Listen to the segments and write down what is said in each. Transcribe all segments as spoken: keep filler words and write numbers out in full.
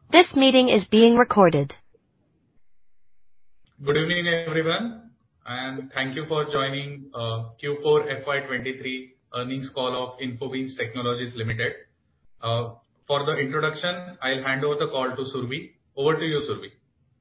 This meeting is being recorded. Good evening, everyone, and thank you for joining uh, Q four F Y twenty-three earnings call of Infobeams Technologies Limited. Uh, for the introduction, I'll hand over the call to Survi. Over to you, Survi.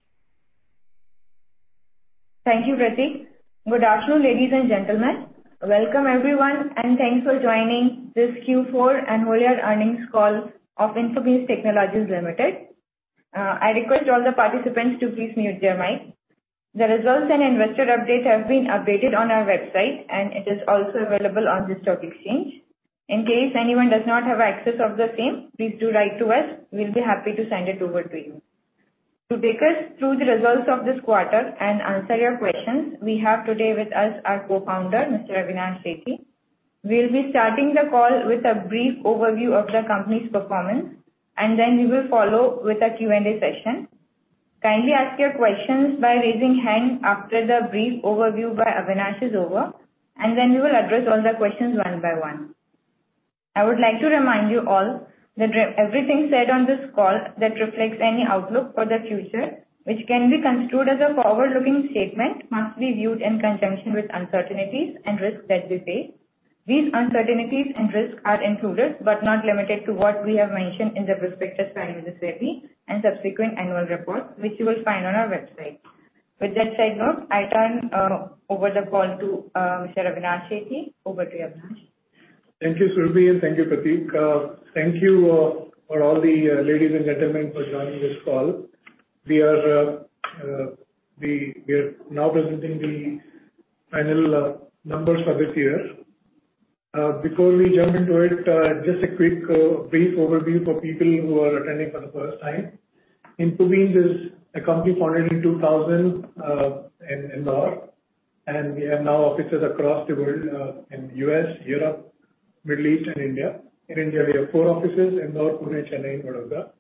Thank you, Pratik. Good afternoon, ladies and gentlemen. Welcome everyone, and thanks for joining this Q four and whole year earnings call of Infobeams Technologies Limited. Uh, I request all the participants to please mute their mic. The results and investor update have been updated on our website, and it is also available on the stock exchange. In case anyone does not have access of the same, please do write to us. We'll be happy to send it over to you. To take us through the results of this quarter and answer your questions, we have today with us our co-founder, Mister Avinash Sethi. We'll be starting the call with a brief overview of the company's performance, and then we will follow with a Q and A session. Kindly ask your questions by raising hand after the brief overview by Avinash is over, and then we will address all the questions one by one. I would like to remind you all that everything said on this call that reflects any outlook for the future, which can be construed as a forward-looking statement, must be viewed in conjunction with uncertainties and risks that we face. These uncertainties and risks are included but not limited to what we have mentioned in the prospectus filed with the SEBI and subsequent annual reports, which you will find on our website. With that said note, I turn uh, over the call to uh, Mister Avinash Sethi. Over to you, Avinash. Thank you, Surbi, and thank you, Pratik. Uh, thank you uh, for all the uh, ladies and gentlemen for joining this call. We are uh, uh, we, we are now presenting the final uh, numbers for this year. Uh, before we jump into it, uh, just a quick uh, brief overview for people who are attending for the first time. Infobeams is a company founded in two thousand uh, in Indore, and we have now offices across the world uh, in U S, Europe, Middle East, and India. In India, we have four offices: Indore, Pune, Chennai, and Vadodara.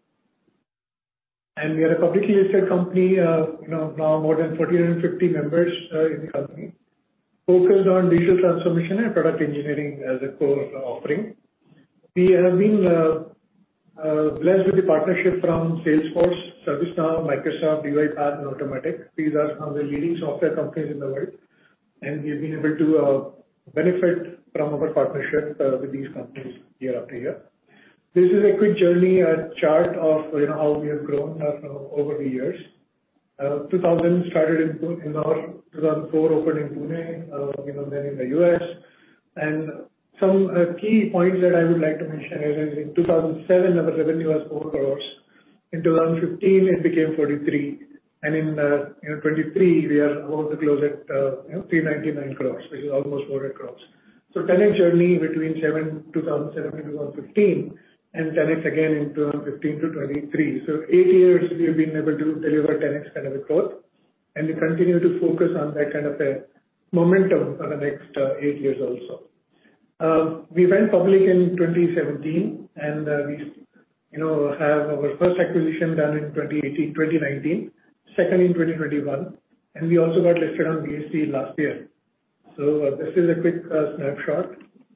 And we are a publicly listed company. Uh, you know, now more than one thousand four hundred fifty members uh, in the company, focused on digital transformation and product engineering as a core offering. We have been uh, uh, blessed with the partnership from Salesforce, ServiceNow, Microsoft, UiPath, and Automatic. These are some of the leading software companies in the world, and we've been able to uh, benefit from our partnership uh, with these companies year after year. This is a quick journey, a chart of you know how we have grown uh, over the years. Uh, two thousand started in Indore, two thousand four opened in Pune, uh, you know, then in the U S. And some uh, key points that I would like to mention is in two thousand seven, our revenue was four crores. In two thousand fifteen, it became forty-three. And in uh, you know, twenty-three, we are about to close at uh, you know, three hundred ninety-nine crores, which is almost four hundred crores. So ten X journey between seven, two thousand seven and two thousand fifteen, and ten X again in two thousand fifteen to twenty-three. So eight years we've been able to deliver ten X kind of a growth, and we continue to focus on that kind of a momentum for the next uh, eight years also. Uh, we went public in twenty seventeen, and uh, we you know have our first acquisition done in twenty eighteen, twenty nineteen, second in twenty twenty-one, and we also got listed on B S E last year. So uh, this is a quick uh, snapshot.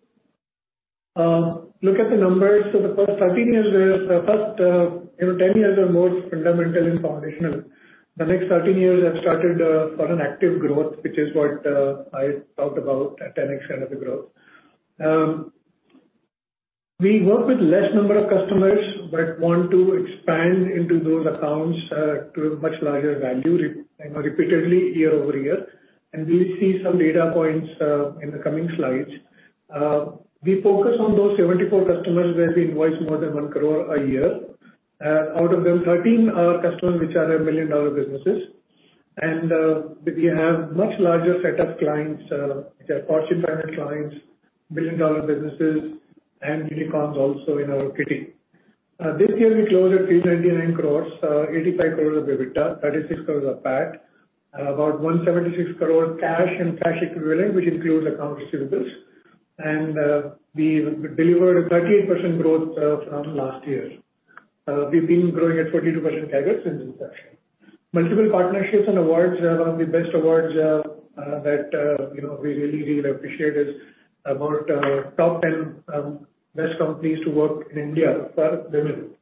Uh, look at the numbers. So the first thirteen years were, the first uh, you know ten years are more fundamental and foundational. The next thirteen years have started uh, for an active growth, which is what uh, I talked about, a ten X kind of a growth. Um, we work with less number of customers, but want to expand into those accounts uh, to a much larger value, you know, repeatedly year over year. And we'll see some data points uh, in the coming slides. Uh, We focus on those seventy-four customers where we invoice more than one crore a year. Uh, out of them, thirteen are customers which are a million dollar businesses. And uh, we have much larger set of clients, uh, which are Fortune five hundred clients, billion dollar businesses, and unicorns also in our kitty. Uh, this year we closed at three hundred ninety-nine crores, uh, eighty-five crores of EBITDA, thirty-six crores of P A T, uh, about one hundred seventy-six crore cash and cash equivalent, which includes account receivables. And uh, we delivered a thirty-eight percent growth uh, from last year. Uh, we've been growing at forty-two percent C A G R since inception. Multiple partnerships and awards. Uh, one of the best awards uh, uh, that uh, you know we really really appreciate is about uh, top ten um, best companies to work in India for women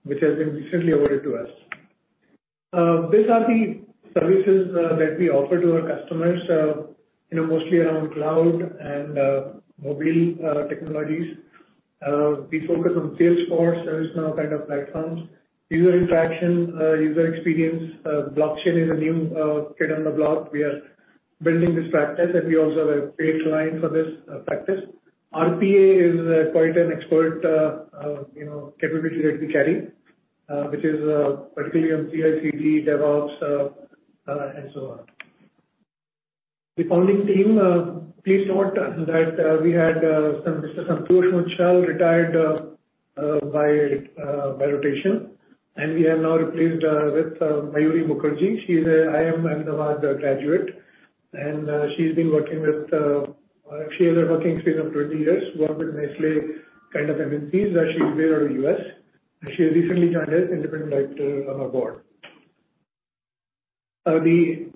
which has been recently awarded to us. Uh, these are the services uh, that we offer to our customers, uh, you know, mostly around cloud and uh, mobile uh, technologies. Uh, we focus on Salesforce, ServiceNow kind of platforms, user interaction, uh, user experience. Uh, blockchain is a new uh, kid on the block. We are building this practice, and we also have a paid client for this uh, practice. R P A is uh, quite an expert, uh, uh, you know, capability that we carry, uh, which is uh, particularly on C I C D, DevOps, uh, uh, and so on. The founding team, uh, please note that uh, we had uh, some Mister Santosh Muchal retired uh, uh, by uh, by rotation, and we have now replaced uh, with uh, Mayuri Mukherjee. She is a I I M Ahmedabad graduate, and uh, she's been working with. Uh, she has a working experience of twenty years, worked with Nestle kind of M N Cs. Uh, she's based out of the U S. And she has recently joined as independent director on our board. Uh, the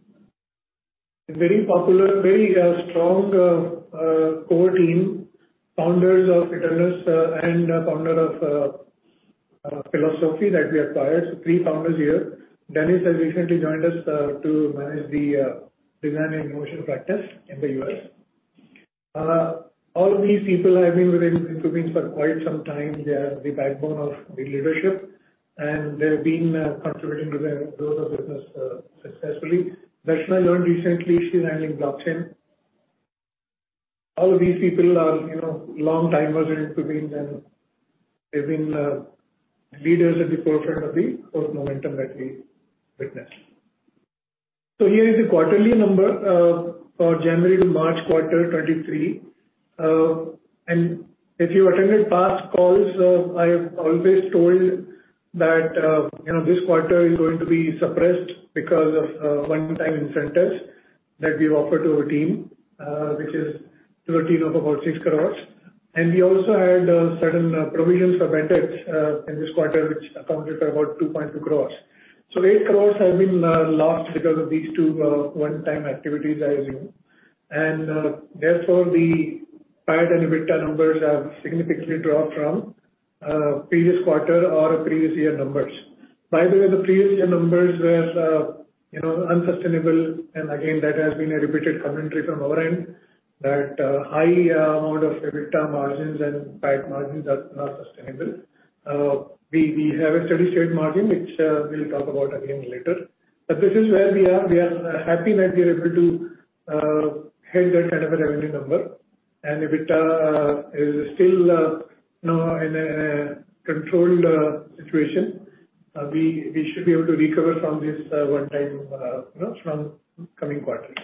very popular, very uh, strong uh, uh, core team, founders of Eternus uh, and uh, founder of uh, uh, Philosophy that we acquired. So three founders here. Dennis has recently joined us uh, to manage the uh, design and innovation practice in the U S. Uh, all of these people have been within Infobeams for quite some time. They are the backbone of the leadership, and they've been uh, contributing to the growth of business uh, successfully. Darshana learned recently, she's handling blockchain. All of these people are, you know, long timers in Infobeams, and they've been uh, leaders at the forefront of the growth momentum that we witnessed. So here is the quarterly number uh, for January to March quarter twenty-three. Uh, and if you attended past calls, uh, I have always told that uh, you know this quarter is going to be suppressed because of uh, one-time incentives that we offer to our team, uh, which is to a tune of about six crores. And we also had uh, certain uh, provisions for bad debts uh, in this quarter, which accounted for about two point two crores. So eight crores have been uh, lost because of these two uh, one-time activities, I assume. And uh, therefore, the P A T and EBITDA numbers have significantly dropped from uh, previous quarter or previous year numbers. By the way, the previous year numbers were, uh, you know, unsustainable, and again, that has been a repeated commentary from our end, that uh, high uh, amount of EBITDA margins and P A T margins are not sustainable. Uh, we, we have a steady state margin, which uh, we'll talk about again later. But this is where we are. We are happy that we are able to uh, hit that kind of a revenue number. And EBITDA uh, is still uh, you know, in a controlled uh, situation. Uh, we we should be able to recover from this uh, one time, uh, you know, from coming quarters.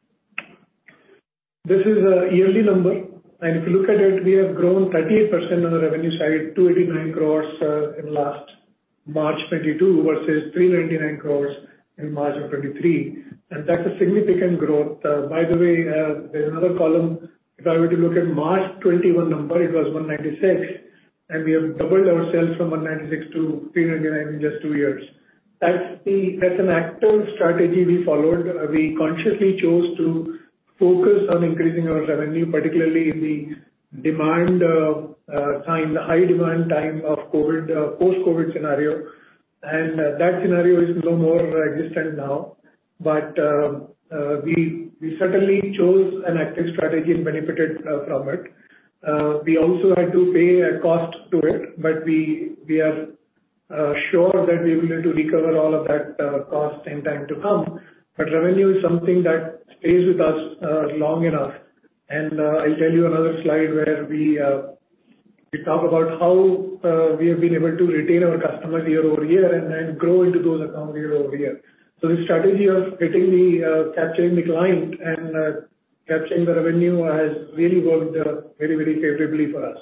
This is a yearly number, and if you look at it, we have grown thirty-eight percent on the revenue side, two hundred eighty-nine crores uh, in last March twenty-two versus three hundred ninety-nine crores in March of twenty-three, and that's a significant growth. Uh, by the way, uh, there's another column. If I were to look at March twenty-one number, it was one ninety-six, and we have doubled ourselves from one ninety-six to three ninety-nine in just two years. That's the that's an active strategy we followed. Uh, we consciously chose to focus on increasing our revenue, particularly in the demand uh, uh, time, the high demand time of COVID, uh, post-COVID scenario, and uh, that scenario is no more existent now. But uh, uh, we we certainly chose an active strategy and benefited uh, from it. Uh, we also had to pay a cost to it, but we we are uh, sure that we will need to recover all of that uh, cost in time to come. But revenue is something that stays with us uh, long enough. And uh, I'll tell you another slide where we uh, we talk about how uh, we have been able to retain our customers year over year and then grow into those accounts year over year. So the strategy of getting the uh, capturing the client and uh, capturing the revenue has really worked uh, very, very favorably for us.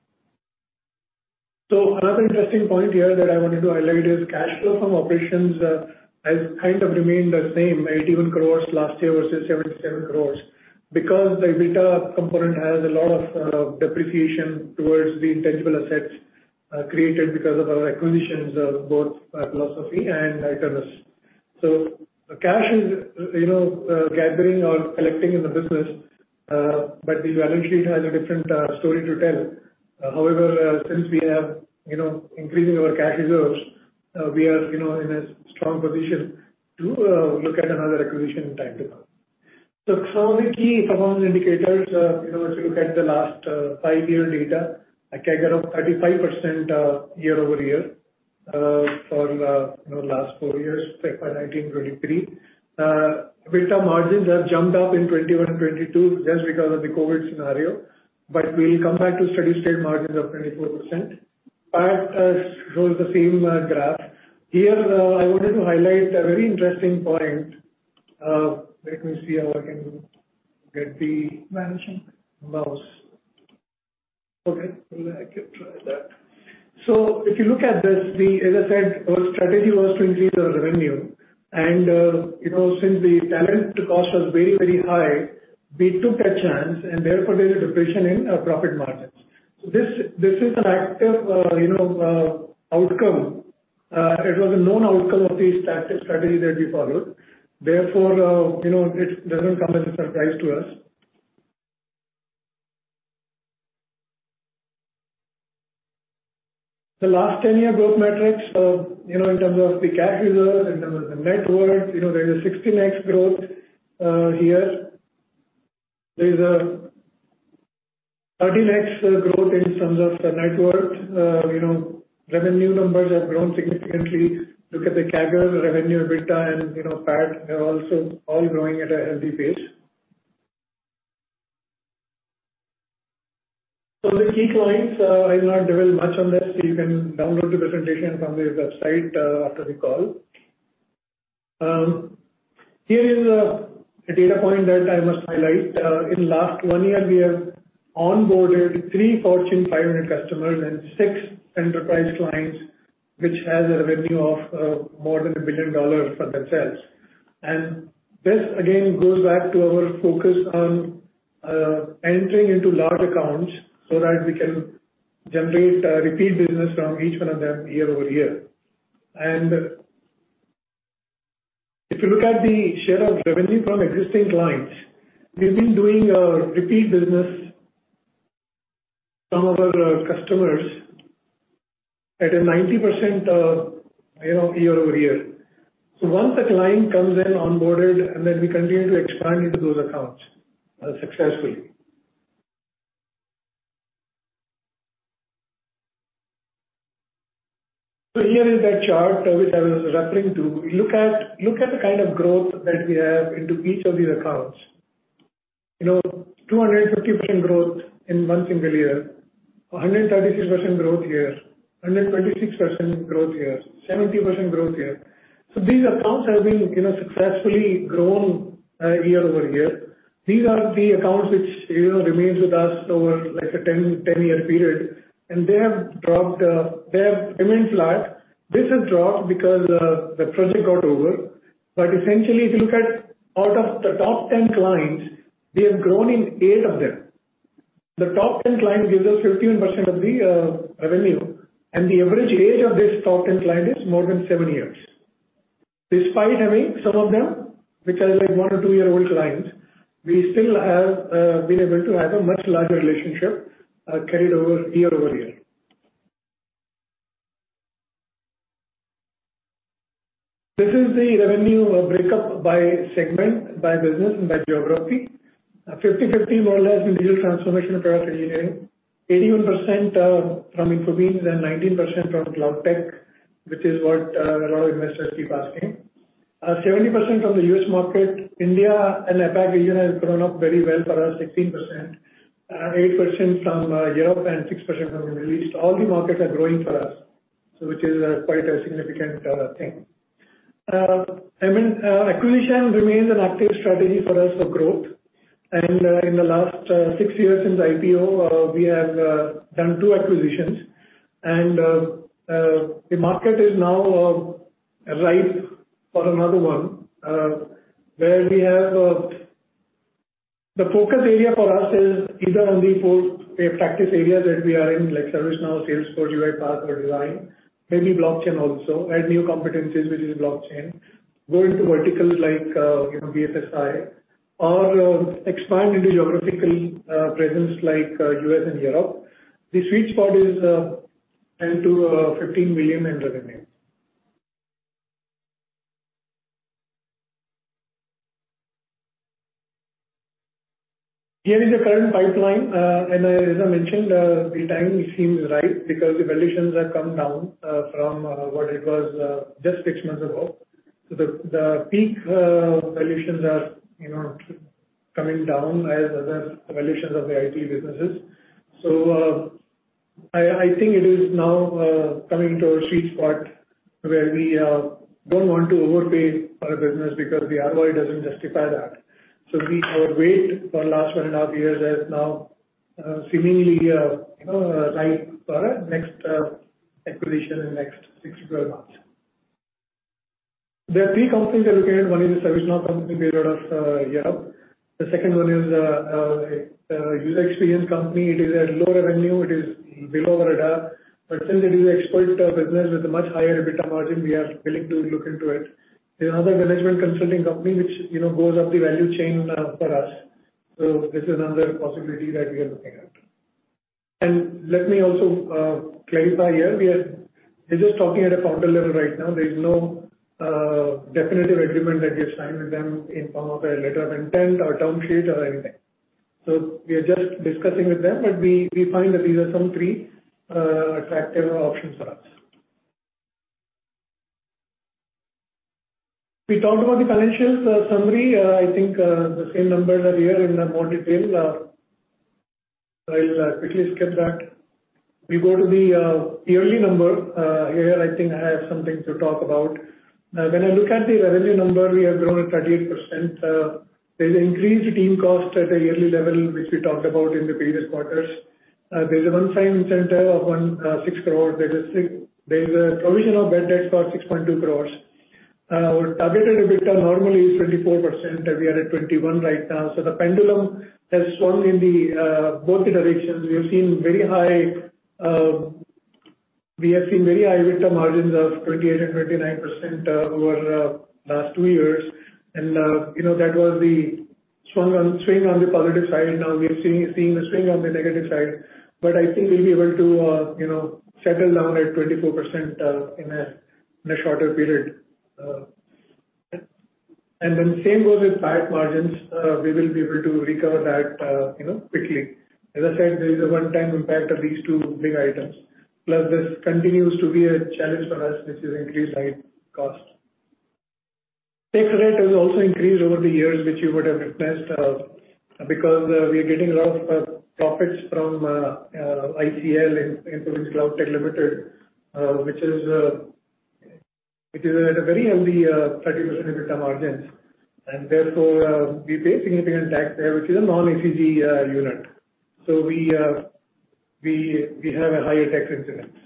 So another interesting point here that I wanted to highlight is cash flow from operations uh, has kind of remained the same, eighty-one crores last year versus seventy-seven crores, because the EBITDA component has a lot of uh, depreciation towards the intangible assets uh, created because of our acquisitions of both uh, Philosophy and Eternus. So the cash is, you know, uh, gathering or collecting in the business, uh, but the balance sheet has a different uh, story to tell. Uh, however, uh, since we have you know, increasing our cash reserves, uh, we are, you know, in a strong position to uh, look at another acquisition in time to come. So some of the key performance indicators, uh, you know, if you look at the last uh, five-year data, a C A G R of thirty-five percent uh, year-over-year uh, for uh, you know last four years, F Y nineteen twenty-three. Uh, EBITDA margins have jumped up in twenty-one and twenty-two just because of the COVID scenario, but we'll come back to steady-state margins of twenty-four percent. P A T uh, shows the same uh, graph. Here, uh, I wanted to highlight a very interesting point. Uh, let me see how I can get the vanishing mouse. Okay, well, I can try that. So if you look at this, the, as I said, our strategy was to increase our revenue. And, uh, you know, since the talent cost was very, very high, we took that chance, and therefore there is a depression in uh, profit margins. So this, this is an active, uh, you know, uh, outcome. Uh, it was a known outcome of the strategy that we followed. Therefore, uh, you know, it doesn't come as a surprise to us. The last ten-year growth metrics, uh, you know, in terms of the cash reserves, in terms of the net worth, you know, there is a sixteen X growth uh, here. There is a thirteen X uh, growth in terms of the net worth. Uh, you know, revenue numbers have grown significantly. Look at the C A G R, revenue, EBITDA, and, you know, P A T are also all growing at a healthy pace. So the key clients, uh, I will not dwell much on this. You can download the presentation from the website uh, after the call. Um, here is a, a data point that I must highlight. Uh, in last one year, we have onboarded three Fortune five hundred customers and six enterprise clients, which has a revenue of uh, more than a billion dollars for themselves. And this again goes back to our focus on uh, entering into large accounts, so that we can generate uh, repeat business from each one of them year over year. And if you look at the share of revenue from existing clients, we've been doing uh, repeat business from our uh, customers at a ninety percent uh, you know, year over year. So once a client comes in onboarded, and then we continue to expand into those accounts uh, successfully. So here is that chart uh, which I was referring to. Look at look at the kind of growth that we have into each of these accounts. You know, two hundred fifty percent growth in one single year, one hundred thirty-six percent growth here, one hundred twenty-six percent growth here, seventy percent growth here. So these accounts have been, you know, successfully grown uh, year over year. These are the accounts which, you know, remains with us over like a ten, ten year period. And they have dropped, uh, they have remained flat. This has dropped because uh, the project got over. But essentially, if you look at out of the top ten clients, we have grown in eight of them. The top ten clients gives us fifty-one percent of the uh, revenue, and the average age of this top ten client is more than seven years. Despite having some of them, which are like one or two year old clients, we still have uh, been able to have a much larger relationship Uh, carried over year over year. This is the revenue uh, breakup by segment, by business, and by geography. fifty fifty uh, more or less in digital transformation and product engineering. eighty-one percent uh, from Infobeams and nineteen percent from cloud tech, which is what uh, a lot of investors keep asking. Uh, seventy percent from the U S market. India and APAC region has grown up very well for us, sixteen percent. Uh, eight percent from uh, Europe and six percent from the Middle East. All the markets are growing for us, so which is uh, quite a significant uh, thing. Uh, I mean, uh, acquisition remains an active strategy for us for growth. And uh, in the last uh, six years since I P O, uh, we have uh, done two acquisitions, and uh, uh, the market is now uh, ripe for another one, uh, where we have. Uh, The focus area for us is either on the four practice areas that we are in, like ServiceNow, Salesforce, UiPath, or design, maybe blockchain also, add new competencies, which is blockchain, go into verticals like uh, you know B F S I, or uh, expand into geographical uh, presence like uh, U S and Europe. The sweet spot is uh, and to uh, fifteen million in revenue. Here is the current pipeline, uh, and uh, as I mentioned, uh, the time seems right because the valuations have come down uh, from uh, what it was uh, just six months ago. So the the peak uh, valuations are, you know, coming down as other valuations of the I T businesses. So uh, I, I think it is now uh, coming to a sweet spot where we uh, don't want to overpay for a business because the R O I doesn't justify that. So we, our wait for last one and a half years has now uh, seemingly uh, you know uh, right for a next uh, acquisition in next six to twelve months. There are three companies we're looking at. One is a ServiceNow company based out of uh, Europe. The second one is uh, uh, a user experience company. It is at low revenue. It is below our radar. But since it is an expert uh, business with a much higher EBITDA margin, we are willing to look into it. There's another management consulting company which, you know, goes up the value chain uh, for us. So this is another possibility that we are looking at. And let me also uh, clarify here, we are we're just talking at a founder level right now. There is no uh, definitive agreement that we have signed with them in form of a letter of intent or term sheet or anything. So we are just discussing with them, but we, we find that these are some three uh, attractive options for us. We talked about the financials uh, summary. Uh, I think uh, the same numbers are here in uh, more detail. Uh, I'll uh, quickly skip that. We go to the uh, yearly number. Uh, here I think I have something to talk about. Uh, when I look at the revenue number, we have grown at thirty-eight percent. Uh, there is an increased team cost at a yearly level, which we talked about in the previous quarters. Uh, there is a one-time incentive of one uh, six crores. There is a, there is a provision of bad debts for six point two crores. Uh, Our targeted EBITDA normally is twenty-four percent. We are at twenty-one right now. So the pendulum has swung in the uh, both the directions. We have seen very high uh, we have seen very high EBITDA margins of twenty-eight and twenty-nine percent uh, over uh, last two years. And uh, you know that was the swung on swing on the positive side. Now we are seeing seeing the swing on the negative side. But I think we'll be able to uh, you know settle down at twenty-four percent uh, in a in a shorter period. Uh, and then same goes with P A T margins. Uh, we will be able to recover that, uh, you know, quickly. As I said, there is a one-time impact of these two big items. Plus, this continues to be a challenge for us, which is increased high cost. Tax rate has also increased over the years, which you would have witnessed, uh, because uh, we are getting a lot of uh, profits from uh, uh, I C L, Infosys Cloud Tech Limited, uh, which is uh, It is at a very healthy uh, thirty percent EBITDA margins, and therefore uh, we pay significant tax there, which is a non-A C G uh, unit. So we uh, we we have a higher tax incidence.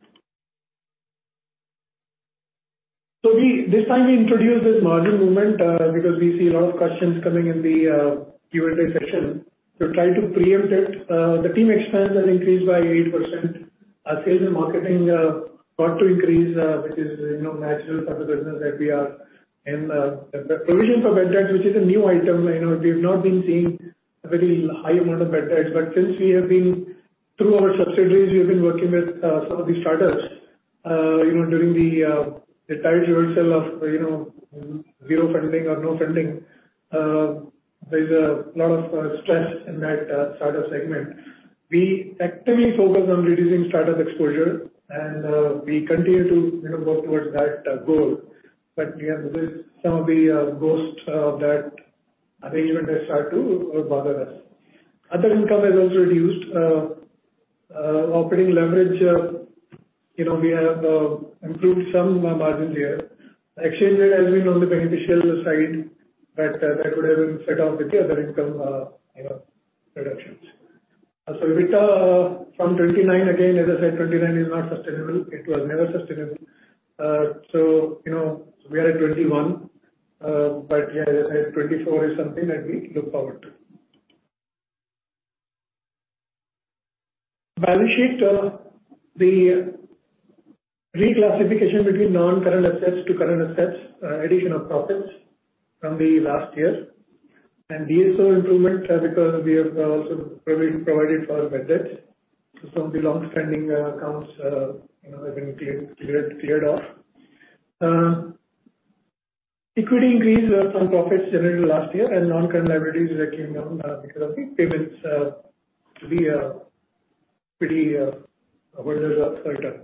So we this time we introduced this margin movement uh, because we see a lot of questions coming in the uh, Q and A session. To try to preempt it, uh, the team expense has increased by eight percent. Our sales and marketing uh, got to increase, uh, which is, you know, natural for the business that we are in. Uh, the provision for bad debts, which is a new item, you know, we've not been seeing a very high amount of bad debts, but since we have been, through our subsidiaries, we have been working with uh, some of the startups, uh, you know, during the, uh, the tide reversal of, you know, zero funding or no funding. Uh, there's a lot of uh, stress in that uh, startup segment. We actively focus on reducing startup exposure, and uh, we continue to, you know, work towards that uh, goal. But yeah, this, some of the uh, ghosts of that arrangement has started to uh, bother us. Other income has also reduced. Uh, uh, operating leverage, uh, you know, we have uh, improved some uh, margins here. Exchange rate has been on the beneficial side, but uh, that would have been set off with the other income, uh, you know, reductions. So EBITDA uh, from twenty-nine, again, as I said, twenty-nine is not sustainable. It was never sustainable. Uh, so, you know, we are at twenty-one, uh, but yeah, as I said, twenty-four is something that we look forward to. Balance sheet, uh, the reclassification between non-current assets to current assets, uh, addition of profits from the last year. And D S O improvement uh, because we have also provided for bad debts. some of the long-standing accounts, you know, have been cleared, cleared, cleared off. Uh, Equity increase uh, from profits generated last year and non-current liabilities that came down uh, because of the payments uh, to the uh, equity uh, holders of returns.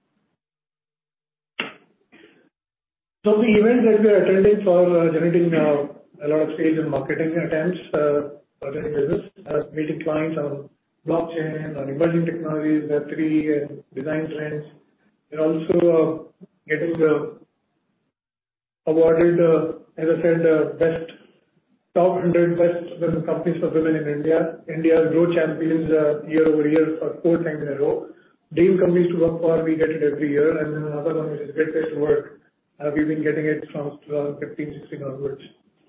So the events that we are attending for uh, generating uh, a lot of sales and marketing attempts uh, for the business, uh, meeting clients on blockchain, on emerging technologies, Web three, and design trends. We're also uh, getting the awarded, uh, as I said, uh, best top one hundred best women companies for women in India. India's Growth Champions uh, year over year for four times in a row. Dream companies to work for, we get it every year, and then another one which is Great Place to Work. Uh, we've been getting it from twenty fifteen, sixteen onwards.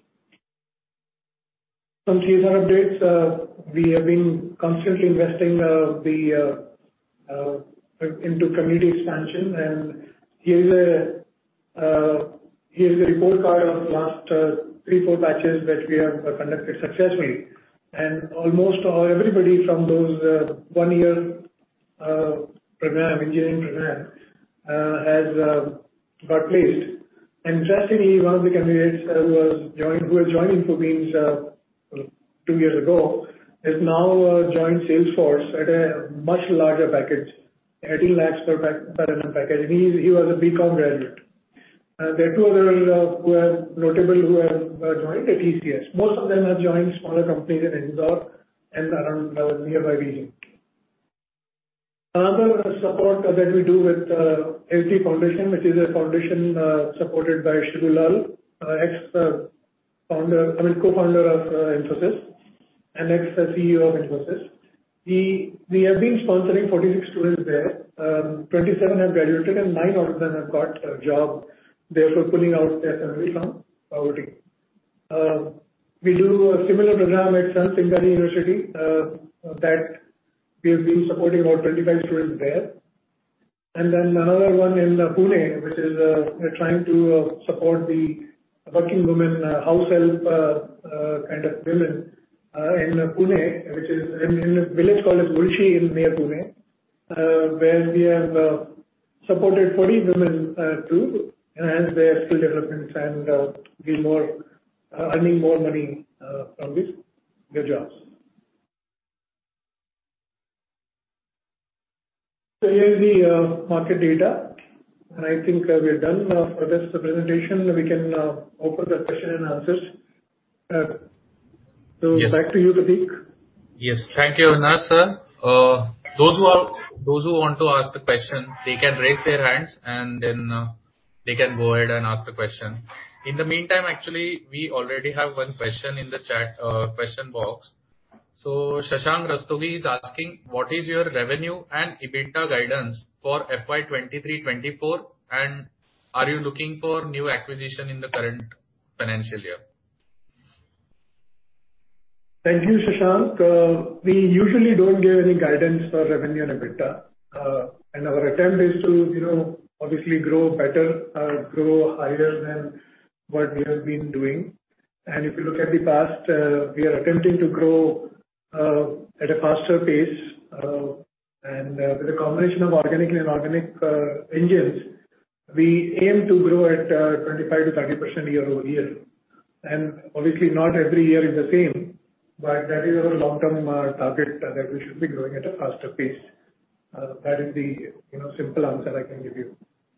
Some C S R updates. Uh, we have been constantly investing uh, the uh, uh, into community expansion, and here is a uh, Here is a report card of last uh, three, four batches that we have uh, conducted successfully. And almost all, everybody from those uh, one year uh, program, engineering program, uh, has uh, got placed. And interestingly, one of the candidates uh, who was joined, who has joined Infobeams uh, two years ago, has now uh, joined Salesforce at a much larger package, eighteen lakhs per, per annum package. And he, he was a B Com graduate. Uh, there are two others uh, who are notable who have uh, joined at T C S. Most of them have joined smaller companies in Indore and around uh, nearby region. Another uh, support uh, that we do with uh, L T Foundation, which is a foundation uh, supported by Shibulal, uh, ex-founder, uh, I mean co-founder of uh, Infosys and ex-C E O of Infosys. He, we have been sponsoring forty-six students there. Um, twenty-seven have graduated and nine out of them have got a job, therefore pulling out their family from poverty. Uh, we do a similar program at Sant Singari University uh, that we have been supporting about twenty-five students there. And then another one in uh, Pune, which is uh, we're trying to uh, support the working women, uh, house help uh, uh, kind of women uh, in uh, Pune, which is in, in a village called as Mulshi in near Pune, uh, where we have uh, supported forty women uh, to enhance their skill development and uh, be more uh, earning more money uh, from this, their jobs. So here's the uh, market data, and I think uh, we're done uh, for this presentation. We can uh, open the question and answers. Uh, so yes. Back to you, Prateek. Yes, thank you, Avinash sir. Uh, those who are those who want to ask the question, they can raise their hands and then. Uh, They can go ahead and ask the question. In the meantime, actually, we already have one question in the chat uh, question box. So Shashank Rastogi is asking, what is your revenue and EBITDA guidance for F Y twenty-three twenty-four, and are you looking for new acquisition in the current financial year? Thank you, Shashank. Uh, we usually don't give any guidance for revenue and EBITDA, uh, and our attempt is to, you know, obviously grow better, uh, grow higher than what we have been doing. And if you look at the past, uh, we are attempting to grow uh, at a faster pace, uh, and uh, with a combination of organic and inorganic uh, engines, we aim to grow at uh, twenty-five to thirty percent year over year. And obviously not every year is the same, but that is our long-term uh, target uh, that we should be growing at a faster pace. Uh, that is the, you know, simple answer I can give you.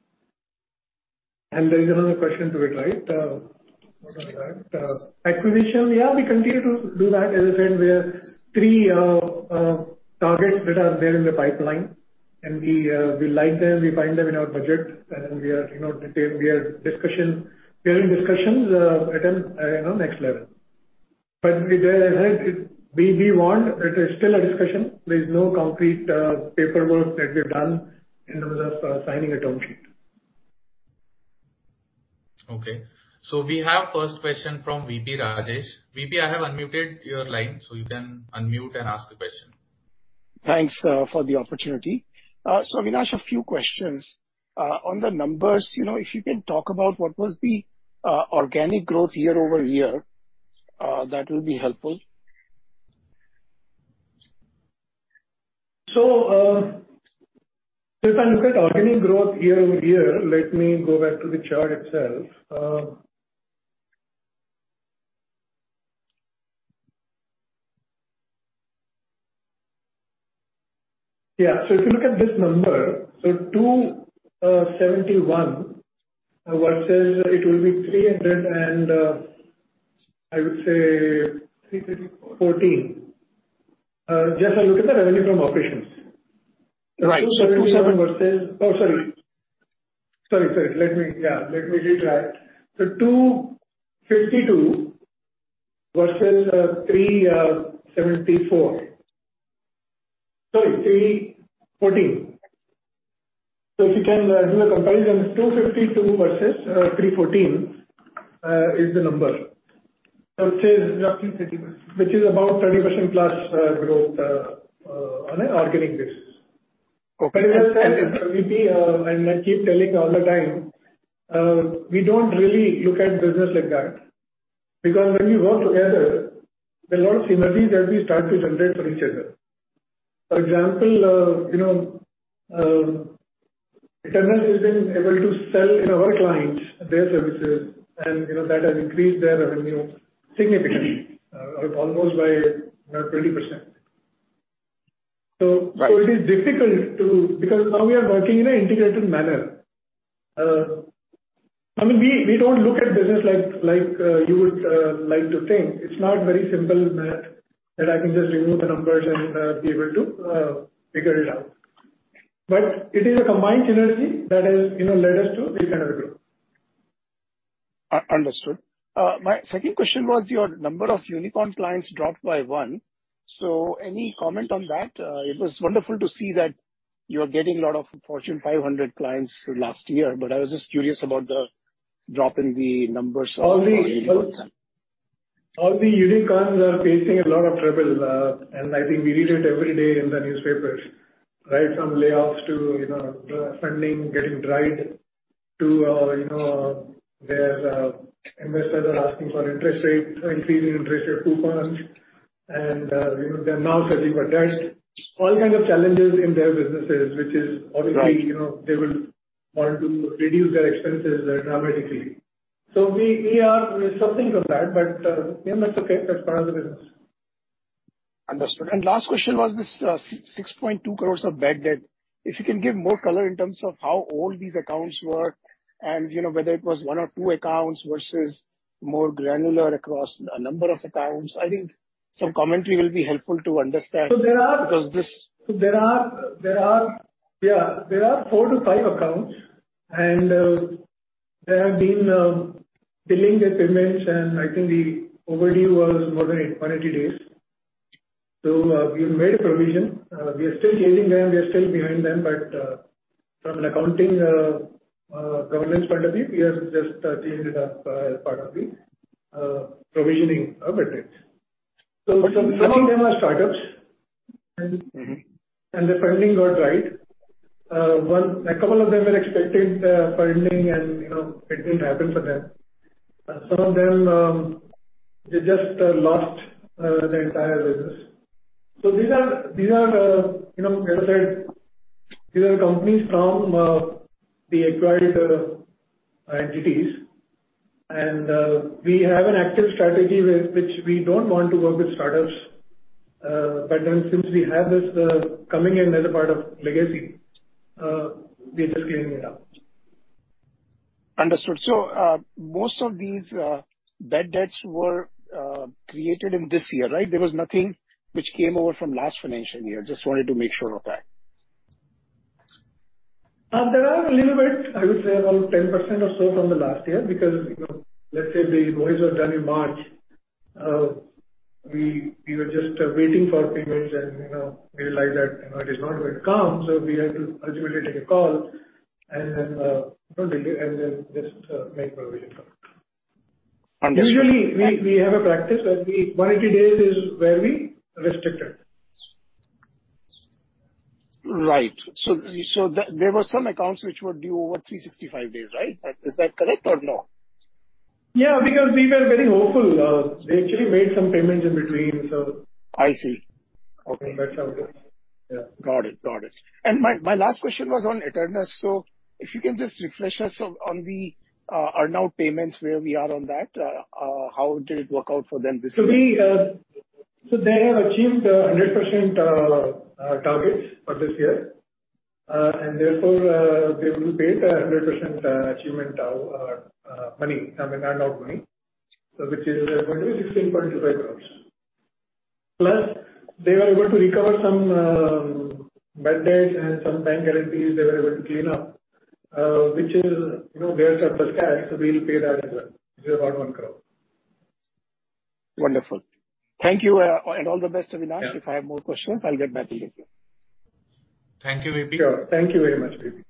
And there is another question to it, right? Uh, what was that? Uh, acquisition, yeah, we continue to do that. As I said, we have three uh, uh, targets that are there in the pipeline, and we uh, we like them, we find them in our budget, and we are, you know, we are discussion, we are in discussions uh, at an uh, you know next level. But we, as I said, it, we we want it is still a discussion. There is no concrete uh, paperwork that we've done in terms of uh, signing a term sheet. Okay. So we have first question from V P Rajesh. V P, I have unmuted your line, so you can unmute and ask the question. Thanks uh, for the opportunity. Uh, so Avinash, a few questions. Uh, on the numbers, you know, if you can talk about what was the uh, organic growth year over year, uh, that will be helpful. So, if I look at organic growth year-over-year, let me go back to the chart itself. Uh, Yeah, so if you look at this number, so two seventy-one uh, versus it will be three hundred and uh, I would say three fourteen. Uh, just I look at the revenue from operations. Right. two seventy-one versus, oh sorry, sorry, sorry. Let me yeah, let me retry. So two fifty-two versus uh, three seventy-four. Sorry, three fourteen. So if you can uh, do a comparison, two fifty-two versus uh, three fourteen uh, is the number. So which is roughly thirty percent, which is about thirty percent plus uh, growth uh, uh, on an organic basis. Okay. But as I And, said, V P, uh, and I keep telling all the time, uh, we don't really look at business like that. Because when we work together, there are a lot of synergies that we start to generate for each other. For example, uh, you know, uh, Eternal has been able to sell in our clients their services, and you know that has increased their revenue significantly, uh, almost by you know, twenty percent. So, right. so it is difficult to, because now we are working in an integrated manner. Uh, I mean, we, we don't look at business like like uh, you would uh, like to think. It's not very simple math that I can just remove the numbers and uh, be able to uh, figure it out. But it is a combined synergy that has, you know, led us to this kind of a growth. Uh, understood. Uh, my second question was your number of unicorn clients dropped by one. So any comment on that? Uh, it was wonderful to see that you are getting a lot of Fortune five hundred clients last year, but I was just curious about the drop in the numbers of all the, uh, unicorns. All, all the unicorns are facing a lot of trouble, uh, and I think we read it every day in the newspapers. Right from layoffs to, you know, funding getting dried to, uh, you know, where uh, investors are asking for interest rate, increasing interest rate coupons, and, uh, you know, they're now searching for debt. All kinds of challenges in their businesses, which is obviously, right. you know, they will want to reduce their expenses uh, dramatically. So we, we are suffering from that, but, uh, yeah, that's okay. That's part of the business. Understood. And last question was this uh, six point two crores of bad debt. If you can give more color in terms of how old these accounts were and, you know, whether it was one or two accounts versus more granular across a number of accounts. I think some commentary will be helpful to understand. So there are, because this... So there are, there are, yeah, there are four to five accounts, and uh, there have been um, delaying their payments, and I think the overdue was more than one hundred eighty days. So, uh, we made a provision. Uh, we are still chasing them, we are still behind them, but uh, from an accounting uh, uh, governance point of view, we have just uh, changed it up uh, as part of the uh, provisioning of it. So, so some of them are startups, and, mm-hmm. and the funding got right. Uh, one, a couple of them were expected uh, funding, and you know it didn't happen for them. Uh, some of them um, they just uh, lost uh, the entire business. So these are, these are uh, you know, as I said, these are companies from uh, the acquired uh, entities, and uh, we have an active strategy with which we don't want to work with startups. Uh, but then since we have this uh, coming in as a part of legacy, uh, we're just cleaning it up. Understood. So uh, most of these uh, bad debts were uh, created in this year, right? There was nothing which came over from last financial year. Just wanted to make sure of that. Uh, there are a little bit, I would say about ten percent or so from the last year, because, you know, let's say the invoice was done in March. Uh, we we were just uh, waiting for payments, and, you know, we realized that, you know, it is not going to come, so we had to ultimately take a call and then, uh, you know, delay, and then just uh, make provision for it. Understood. Usually, we, we have a practice where we, one hundred eighty days is where we restrict it. Right. So, so th- there were some accounts which were due over three hundred sixty-five days, right? Is that correct or no? Yeah, because we were very hopeful. Uh, they actually made some payments in between, so. I see. Okay. That's how it is. Yeah. Got it. Got it. My, my last question was on Eternus. If you can just refresh us on, on the uh, earn-out payments, where we are on that. Uh, uh, how did it work out for them this So year? we, uh, so they have achieved uh, one hundred percent uh, uh, targets for this year. Uh, and therefore, uh, they will be paid uh, one hundred percent uh, achievement uh, uh, money, I mean, earn-out money, so which is uh, going to be sixteen point two five crores. Plus, they were able to recover some um, bad debts and some bank guarantees they were able to clean up, uh, which is, you know, their surplus cash, so we'll pay that as well, which is about one crore. Wonderful. Thank you, uh, and all the best, Avinash. Yeah. If I have more questions, I'll get back to you. Thank you, V P. Sure. Thank you very much, V P.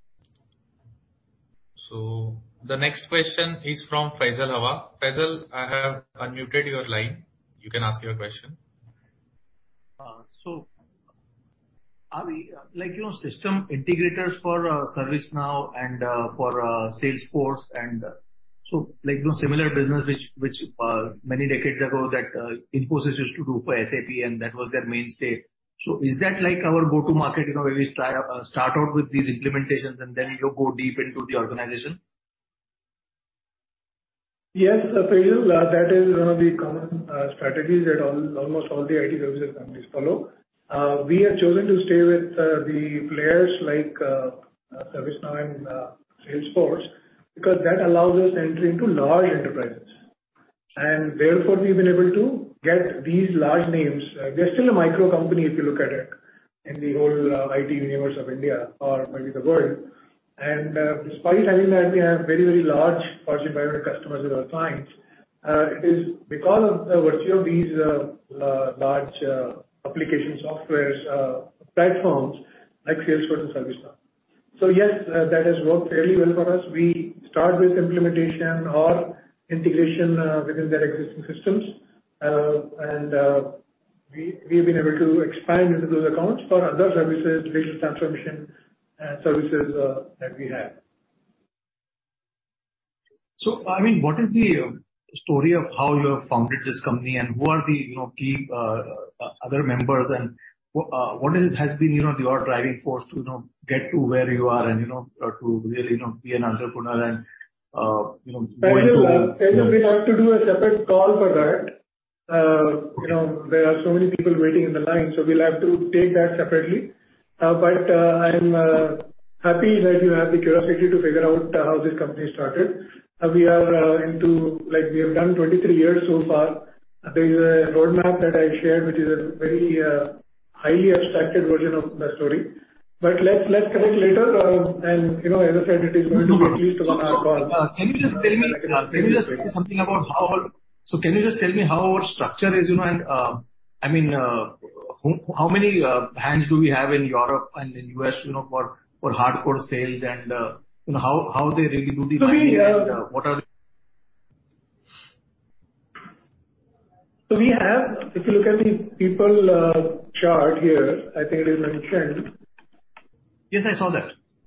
So the next question is from Faisal Hawa. Faisal, I have unmuted your line. You can ask your question. Uh, so, are we, uh, like, you know, system integrators for uh, ServiceNow and uh, for uh, Salesforce and uh, so, like, you know, similar business which which uh, many decades ago that uh, Infosys used to do for S A P, and that was their mainstay. So, is that like our go-to market, you know, where we try, uh, start out with these implementations and then you go deep into the organization? Yes, uh, Faisal, uh, that is one of the common uh, strategies that all, almost all the I T services companies follow. Uh, we have chosen to stay with uh, the players like uh, uh, ServiceNow and uh, Salesforce because that allows us entry into large enterprises. And therefore, we've been able to get these large names. Uh, they're still a micro company if you look at it in the whole uh, I T universe of India or maybe the world. And uh, despite having that, we have very, very large Fortune five hundred customers as our clients. Uh, it is because of the virtue of these uh, uh, large uh, application softwares, uh, platforms like Salesforce and ServiceNow. So yes, uh, that has worked fairly well for us. We start with implementation or integration uh, within their existing systems, uh, and uh, we we've been able to expand into those accounts for other services, digital transformation and services uh, that we have. So, I mean, what is the uh, story of how you have founded this company, and who are the, you know, key uh, uh, other members, and uh, what is it has been, you know, your driving force to, you know, get to where you are and, you know, uh, to really, you know, be an entrepreneur and, uh, you know, go into... Uh, we'll have to do a separate call for that. Uh, you know, there are so many people waiting in the line, so we'll have to take that separately. Uh, but uh, I'm uh, happy that you have the curiosity to figure out uh, how this company started. Uh, we are uh, into, like, we have done twenty-three years so far. Uh, there is a roadmap that I shared, which is a very uh, highly abstracted version of the story. But let's let's connect later. Uh, and you know, as I said, it is going to be at least one hour call. Uh, can you just tell me? Uh, can you just say something about how? So can you just tell me how our structure is? You know, and uh, I mean, uh, who, how many uh, hands do we have in Europe and in U S? You know, for for hardcore sales, and uh, you know how how they really do the so mining, we, uh, and uh, what are. So we have, if you look at the people uh, chart here, I think it is mentioned. Yes, I saw that.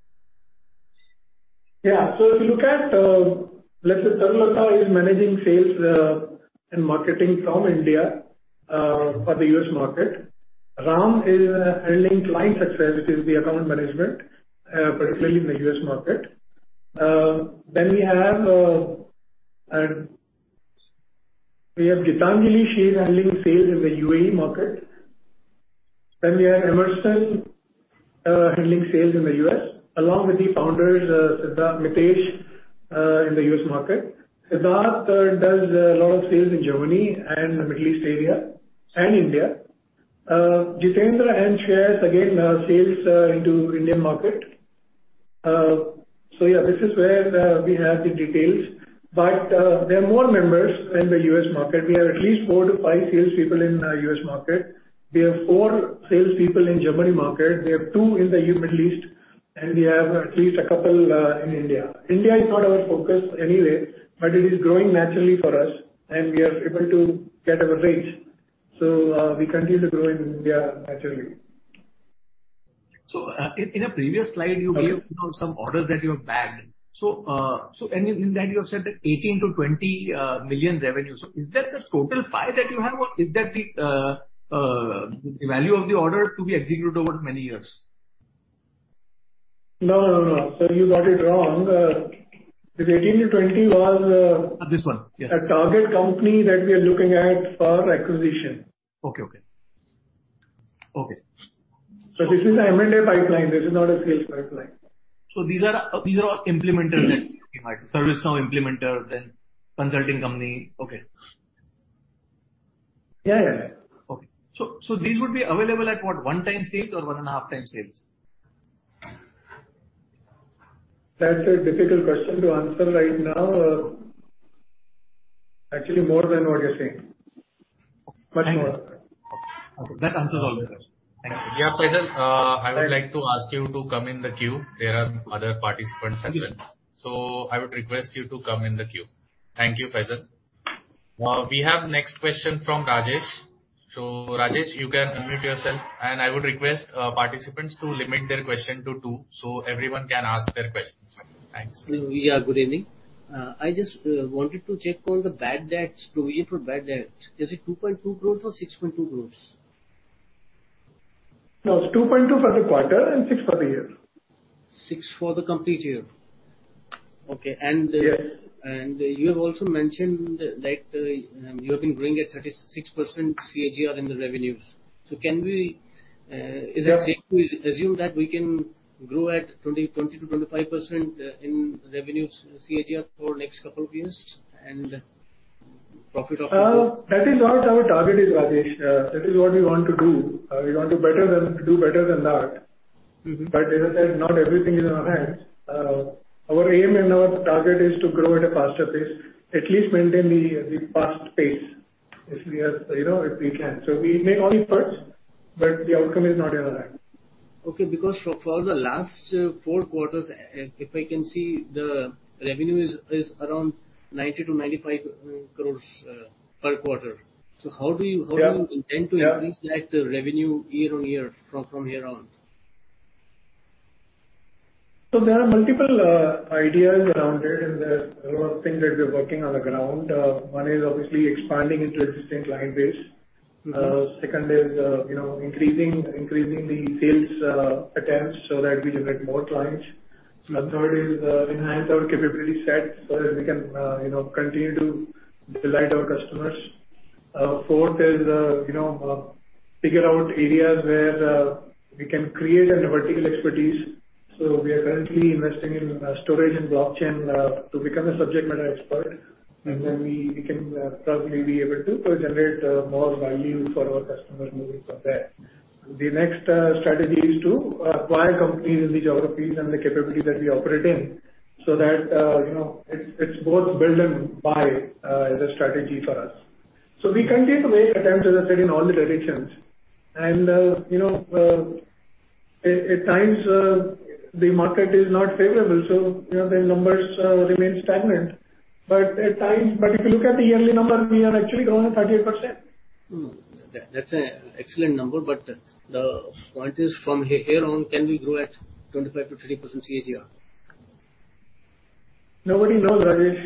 Yeah. So if you look at, uh, let's say Sarulata is managing sales uh, and marketing from India uh, for the U S market. Ram is uh, handling client success, which is the account management, uh, particularly in the U S market. Uh, then we have uh, and we have Gitanjali, she is handling sales in the U A E market. Then we have Emerson uh, handling sales in the U S, along with the founders, uh, Siddharth, Mitesh, uh, in the U S market. Siddharth uh, does a lot of sales in Germany and the Middle East area and India. Uh, Jitendra and Shreyas again uh, sales uh, into Indian market. Uh, so yeah, this is where uh, we have the details. But uh, there are more members in the U S market. We have at least four to five salespeople in the U S market. We have four salespeople in Germany market. We have two in the Middle East, and we have at least a couple uh, in India. India is not our focus anyway, but it is growing naturally for us, and we are able to get our rates. So uh, we continue to grow in India naturally. So uh, in, in a previous slide, you Okay. gave, you know, some orders that you have bagged. So, uh, so and in, in that you have said that eighteen to twenty uh, million revenue. So is that the total pie that you have, or is that the uh, uh, the value of the order to be executed over many years. No, no, no. So you got it wrong. Uh, This eighteen to twenty was uh, Uh, This one, yes. a target company that we are looking at for acquisition. Okay, okay. Okay. So this is an M and A pipeline. This is not a sales pipeline. So these are uh, these are all implementers that you're looking at. ServiceNow implementer, then consulting company. Okay. Yeah, yeah, yeah. Okay. So so these would be available at what, one time sales or one and a half time sales? That's a difficult question to answer right now. Uh, Actually, more than what you're saying. Much Thanks. more. Okay. That answers all the questions. Thank you. Yeah, Faisal, uh, I would like to ask you to come in the queue. There are other participants as well. So I would request you to come in the queue. Thank you, Faisal. Uh, we have next question from Rajesh. So Rajesh, you can unmute yourself, and I would request uh, participants to limit their question to two, so everyone can ask their questions. Thanks. Yeah, good evening. Uh, I just uh, wanted to check on the bad debts, provision for bad debts. Is it two point two crores or six point two crores? No, it's two point two for the quarter and six for the year. six for the complete year. Okay. And uh, Yes. and uh, you have also mentioned that uh, um, you have been growing at thirty-six percent C A G R in the revenues. So can we, uh, is Yeah. it safe to assume that we can grow at twenty to twenty-five percent in revenues C A G R for next couple of years, and profit after Uh, tax? That is what our target is, Rajesh. Uh, That is what we want to do. Uh, We want to better than do better than that. Mm-hmm. But as I said, not everything is in our hands. Uh, Our aim and our target is to grow at a faster pace, at least maintain the the past pace, if we are, you know, if we can. So we make all efforts, but the outcome is not in our hands. Okay, because for, for the last uh, four quarters, uh, if I can see, the revenue is, is around ninety to ninety-five uh, crores uh, per quarter. So how do you how Yeah. do you intend to Yeah. increase that uh, revenue year on year from from here on? So there are multiple uh, ideas around it, and there are a lot of things that we're working on the ground. Uh, One is obviously expanding into existing client base. Uh, Second is, uh, you know, increasing increasing the sales uh, attempts so that we generate more clients. Uh, Third is uh, enhance our capability set so that we can, uh, you know, continue to delight our customers. Uh, Fourth is, uh, you know, uh, figure out areas where uh, we can create a vertical expertise. So we are currently investing in uh, storage and blockchain uh, to become a subject matter expert, and then we, we can uh, probably be able to uh, generate uh, more value for our customers moving from there. The next uh, strategy is to acquire companies in the geographies and the capability that we operate in, so that uh, you know it's, it's both build and buy uh, as a strategy for us. So we continue to make attempts, as I said, in all the directions, and uh, you know uh, at, at times. Uh, The market is not favorable, so you know the numbers uh, remain stagnant. But at times, but if you look at the yearly number, we are actually growing at thirty-eight percent. Hmm. That, that's an excellent number, but the point is, from here on, can we grow at twenty-five to thirty percent C A G R? Nobody knows, Rajesh.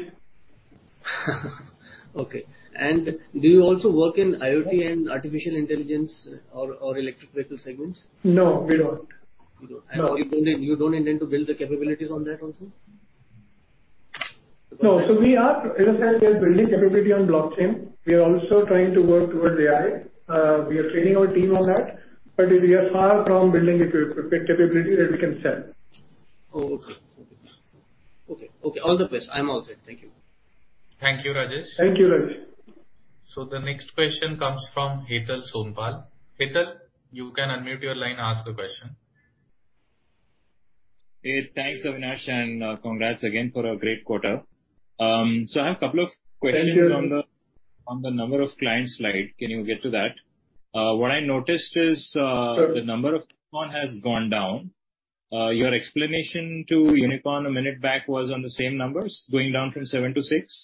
Okay. And do you also work in IoT and artificial intelligence or, or electric vehicle segments? No, we don't. You don't. And No. you don't, you don't intend to build the capabilities on that also? Because No, that- so we are, as I said, we are building capability on blockchain. We are also trying to work towards A I. Uh, we are training our team on that, but we are far from building a cap- capability that we can sell. Oh, okay. Okay. Okay. Okay. All the best. I'm all set. Thank you. Thank you, Rajesh. Thank you, Rajesh. So the next question comes from Hetal Sonpal. Hetal, you can unmute your line, ask the question. Hey, thanks, Avinash, and uh, congrats again for a great quarter. Um, so I have a couple of questions you. on the on the number of clients slide. Can you get to that? Uh, what I noticed is uh, Sure. the number of Unicorn has gone down. Uh, your explanation to Unicorn a minute back was on the same numbers, going down from seven to six.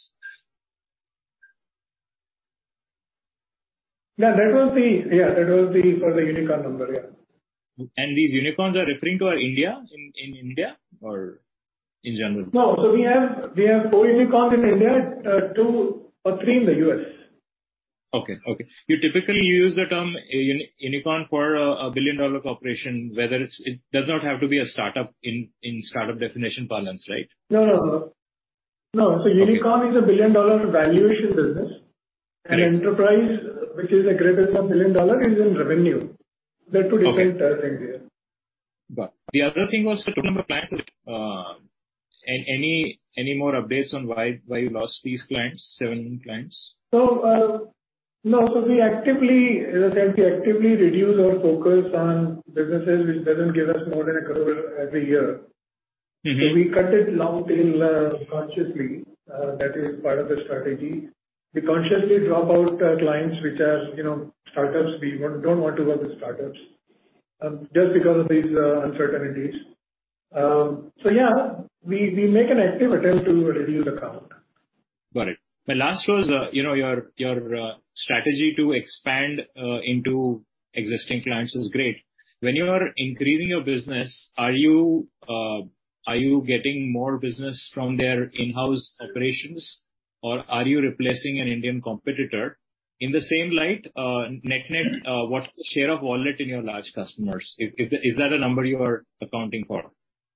Yeah, that was the yeah that was the for the unicorn number. Yeah. And these unicorns are referring to our India in, in India or in general? No, so we have we have four unicorns in India, uh, two or three in the U S. Okay. Okay. You typically use the term uni- unicorn for a, a billion dollar corporation, whether it's, it does not have to be a startup in, in startup definition parlance, right? No, no, no. No. So unicorn is a billion dollar valuation business. An Correct. enterprise, which is a greater than a billion dollar, is in revenue. They're two different Okay. uh, things here. Got it. The other thing was the total number of clients. Uh, and any, any more updates on why, why you lost these clients, seven clients? So, uh, no, so we actively, as I said, we actively reduce our focus on businesses which doesn't give us more than a crore every year. Mm-hmm. So we cut it long tail uh, consciously. Uh, that is part of the strategy. We consciously drop out uh, clients which are, you know, startups. We want, don't want to work with startups um, just because of these uh, uncertainties. Um, so yeah, we, we make an active attempt to reduce the count. Got it. My last was, uh, you know, your your uh, strategy to expand uh, into existing clients is great. When you are increasing your business, are you uh, are you getting more business from their in-house operations, or are you replacing an Indian competitor? In the same light, uh, net-net, uh, what's the share of wallet in your large customers? If, if, is that a number you are accounting for?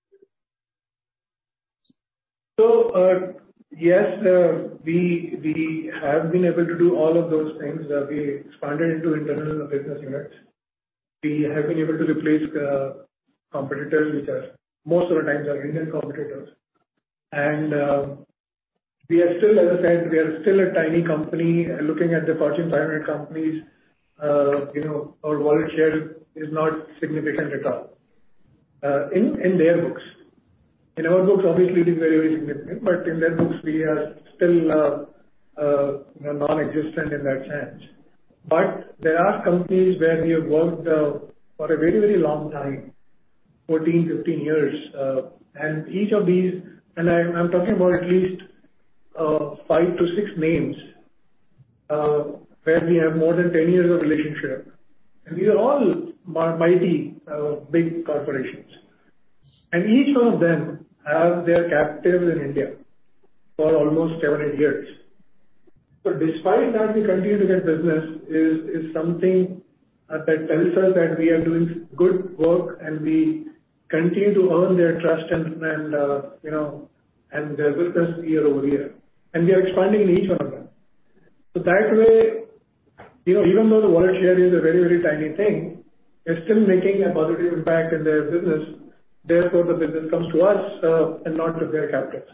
So, uh, yes, uh, we we have been able to do all of those things. Uh, we expanded into internal business units. We have been able to replace uh, competitors, which are most of the times are Indian competitors. And uh, we are still, as I said, we are still a tiny company. Uh, looking at the Fortune five hundred companies, uh, you know, our wallet share is not significant at all uh, in in their books. In our books, obviously, it is very, very significant, but in their books, we are still uh, uh, you know, non-existent in that sense. But there are companies where we have worked uh, for a very, very long time, fourteen, fifteen years, uh, and each of these, and I, I'm talking about at least uh, five to six names uh, where we have more than ten years of relationship. And these are all mighty, uh, big corporations. And each one of them have their captives in India for almost seven, eight years. So despite that, we continue to get business is, is something uh, that tells us that we are doing good work and we continue to earn their trust and, and uh, you know, and their business year over year. And we are expanding in each one of them. So that way, you know, even though the wallet share is a very, very tiny thing, we're still making a positive impact in their business. Therefore, the business comes to us uh, and not to their captives.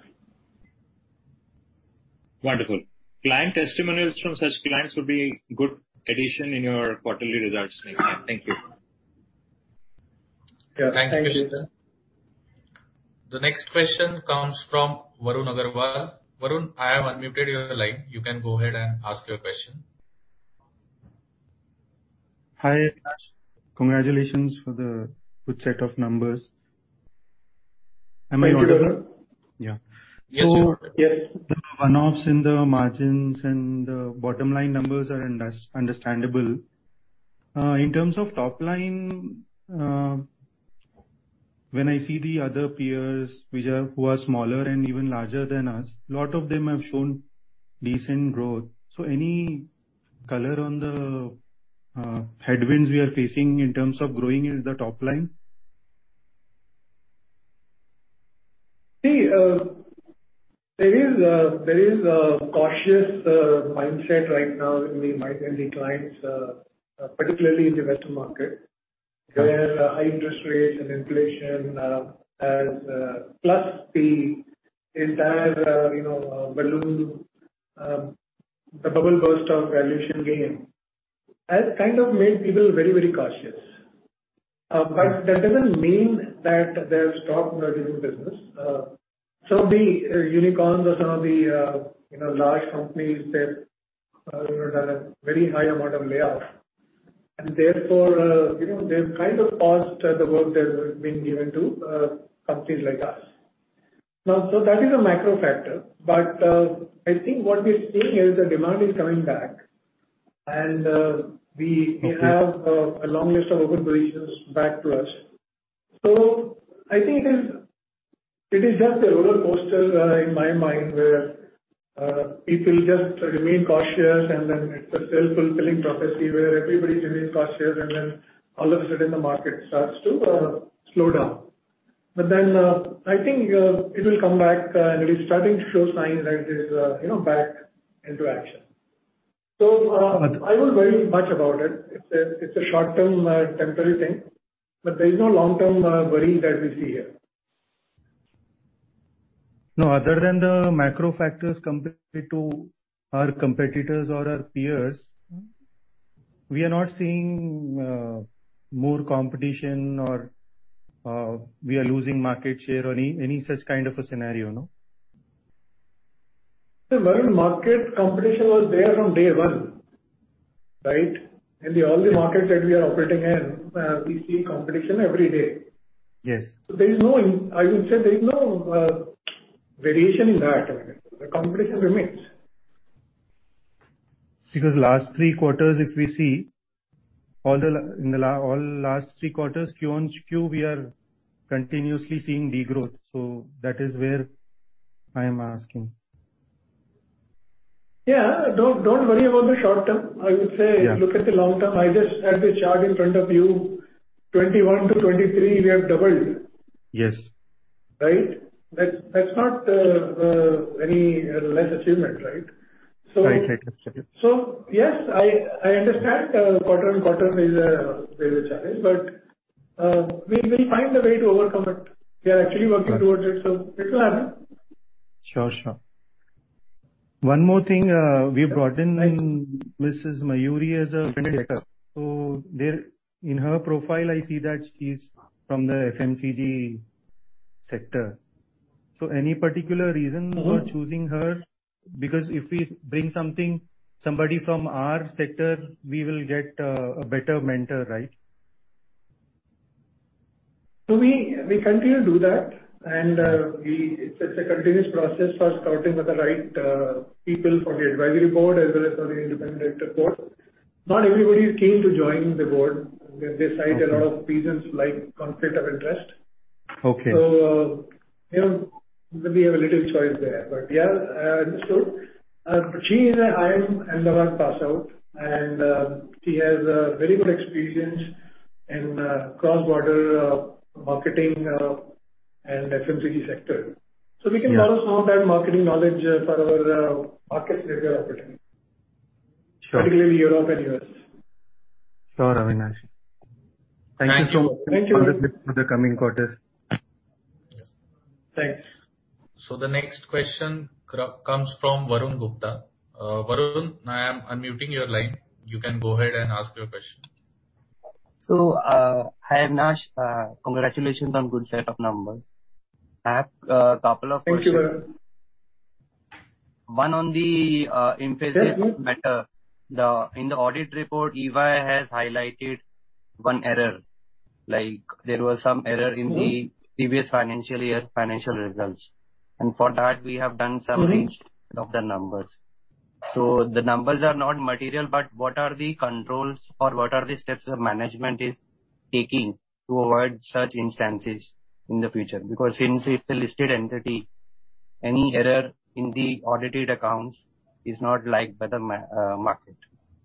Wonderful. Client testimonials from such clients would be good addition in your quarterly results next time. Thank you. Yeah, thank, thank you. you. The next question comes from Varun Agarwal. Varun, I have unmuted your line. You can go ahead and ask your question. Hi, congratulations for the good set of numbers. Am I audible? Yeah. Yes, so, you yes. The one-offs in the margins and the bottom line numbers are understandable. Uh, in terms of top line, uh, when I see the other peers which are who are smaller and even larger than us, a lot of them have shown decent growth. So, any color on the uh, headwinds we are facing in terms of growing in the top line? See, uh, there is a, there is a cautious uh, mindset right now in the mind in the clients, uh, uh, particularly in the Western market, where uh, high interest rates and inflation uh, has uh, plus the entire uh, you know uh, balloon, um, the bubble burst of valuation gain has kind of made people very, very cautious. Uh, but that doesn't mean that they have stopped doing business. Uh, some of the uh, unicorns or some of the uh, you know large companies, they've uh, you know, done a very high amount of layoff, and therefore uh, you know they've kind of paused uh, the work that's been given to uh, companies like us. Now, so that is a macro factor, but uh, I think what we're seeing is the demand is coming back, and uh, we we Okay. have uh, a long list of open positions back to us. So I think it is it is just a roller coaster uh, in my mind, where uh, people just remain cautious, and then it's a self-fulfilling prophecy where everybody remains cautious, and then all of a sudden the market starts to uh, slow down. But then uh, I think uh, it will come back, uh, and it is starting to show signs that it is, uh, you know, back into action. So uh, I won't worry much about it. It's a it's a short-term, uh, temporary thing, but there is no long-term uh, worry that we see here. No, other than the macro factors compared to our competitors or our peers, we are not seeing uh, more competition or uh, we are losing market share or any, any such kind of a scenario, no? The market competition was there from day one, right? In the all the markets that we are operating in, uh, we see competition every day. Yes. So there is no, I would say there is no uh, variation in that. The competition remains. Because last three quarters, if we see, all the in the la, all last three quarters, Q on Q, we are continuously seeing degrowth. So that is where I am asking. Yeah, don't don't worry about the short term. I would say yeah. Look at the long term. I just had the chart in front of you. twenty-one to twenty-three, we have doubled. Yes. Right? That's that's not uh, uh, any uh, less achievement, right? So, right, right, so yes, I I understand uh, quarter on quarter there is a there is a challenge, but uh, we will find a way to overcome it. We are actually working sure. towards it, so it will happen. Sure, sure. One more thing, uh, we brought in right. Missus Mayuri as a vendor. So there, in her profile, I see that she's from the F M C G sector. So any particular reason mm-hmm. for choosing her? Because if we bring something, somebody from our sector, we will get uh, a better mentor, right? So we we continue to do that, and uh, we it's, it's a continuous process for scouting for the right uh, people for the advisory board as well as for the independent director board. Not everybody is keen to join the board. They, they cite okay. a lot of reasons like conflict of interest. Okay. So uh, you know. We have a little choice there, but yeah, I understood. Uh, but she is a I I M Ahmedabad pass out, and uh, she has a very good experience in uh, cross-border uh, marketing uh, and F M C G sector. So we can yeah. borrow some of that marketing knowledge uh, for our uh, markets that we are operating, sure. particularly Europe and U S. Sure, Avinash. Thank, Thank you you so much Thank for you. the, for the coming quarters. Thanks. So the next question comes from Varun Gupta. Uh, Varun, I am unmuting your line. You can go ahead and ask your question. So, uh, hi Avinash, uh, congratulations on good set of numbers. I have a uh, couple of Thank questions. You, Varun. One on the uh, Infosys yes, yes. matter. The in the audit report, E Y has highlighted one error, like there was some error in mm-hmm. the previous financial year financial results. And for that, we have done some mm-hmm. range of the numbers. So the numbers are not material, but what are the controls or what are the steps the management is taking to avoid such instances in the future? Because since it's a listed entity, any error in the audited accounts is not liked by the uh, market.